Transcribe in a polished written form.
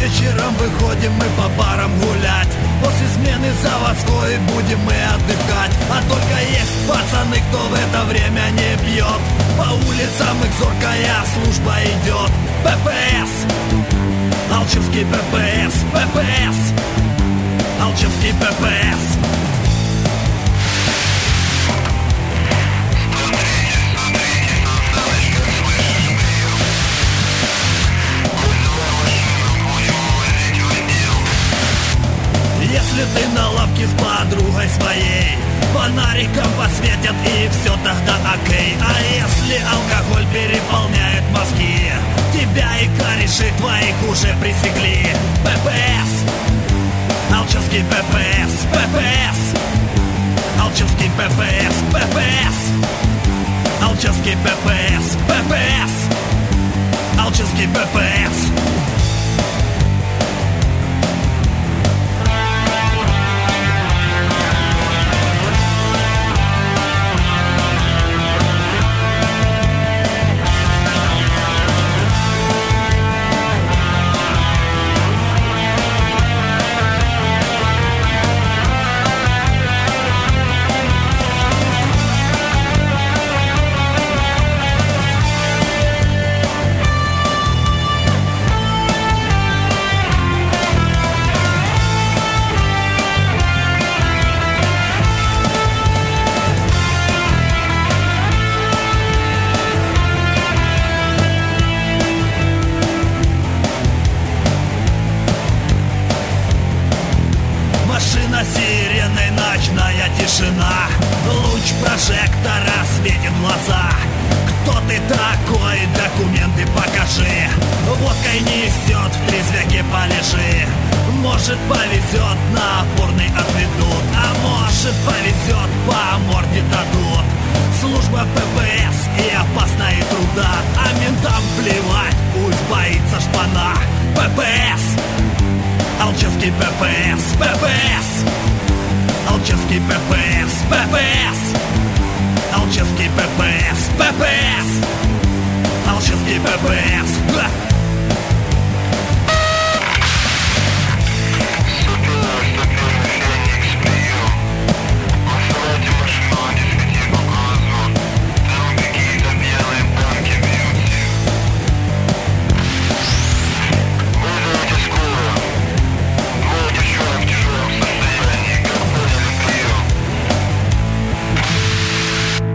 Вечером выходим мы по барам гулять. После смены заводской будем мы отдыхать. А только есть пацаны, кто в это время не пьет. По улицам их зоркая служба идет. ППС, Алчевский ППС, ППС, Алчевский ППС. Если ты на лавке с подругой своей, фонариком посветят и все тогда окей. А если алкоголь переполняет мозги, тебя и кореши твоих уже пресекли. ППС, Алчевский ППС, ППС, Алчевский ППС, ППС, Алчевский ППС, ППС, Алчевский ППС. Сиреной ночная тишина, луч прожектора светит в глаза. Кто ты такой, документы покажи. Водкой несет, в трезвяке полежи. Может повезет, на опорный отведут, а может повезет, по морде дадут. Служба ППС и опасна и труда, а ментам плевать, пусть боится шпана. ППС, Алчевский ППС, ППС, Алчевский ППС, ППС, Алчевский ППС, ППС, Алчевский ППС.